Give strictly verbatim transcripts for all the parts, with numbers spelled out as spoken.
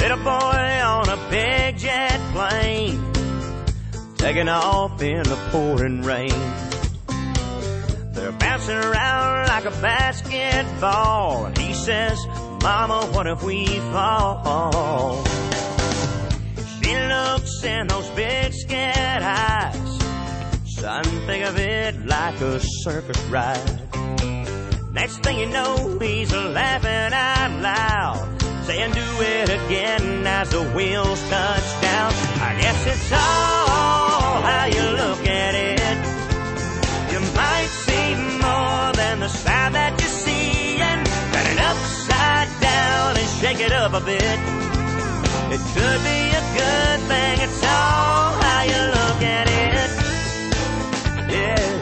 little boy on a big jet plane, taking off in the pouring rain. They're bouncing around like a basketball, and he says, Mama, what if we fall? She looks in those big scared eyes. Son, think of it like a circus ride. Next thing you know, he's laughing out loud, saying do it again as the wheels touch down. I guess it's all how you look at it. You might see more than the side that you see, and turn it upside down and shake it up a bit. It could be a good thing. It's all how you look at it. Yeah.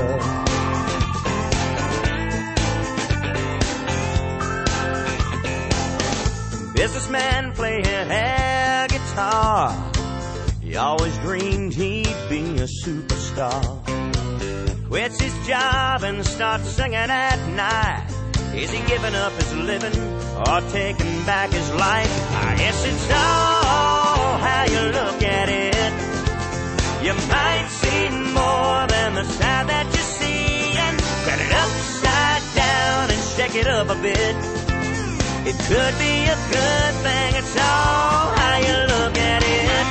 Businessman playing air guitar, he always dreamed he'd be a superstar. Quits his job and starts singing at night. Is he giving up his living or taking back his life? I guess it's all how you look at it. You might see more than the side that you see, and turn it upside down and shake it up a bit. It could be a good thing. It's all how you look at it.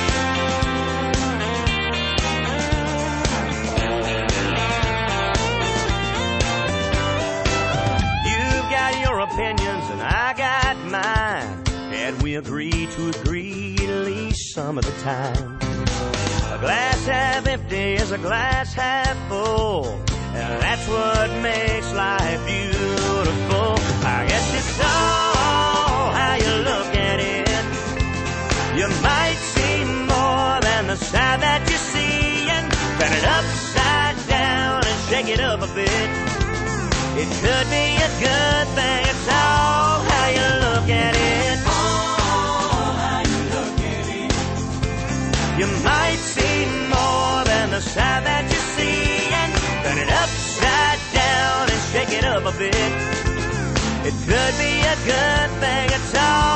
You've got your opinions and I got mine, and we agree to agree at least some of the time. A glass half empty is a glass half full, and that's what makes life beautiful. I guess it's all how you look at it. You might see more than the side that you see, and turn it upside down and shake it up a bit. It could be a good thing. It's all how you look at it. All how you look at it. You might see more than the side that you see, and turn it upside down and shake it up a bit. It could be a good thing. It's all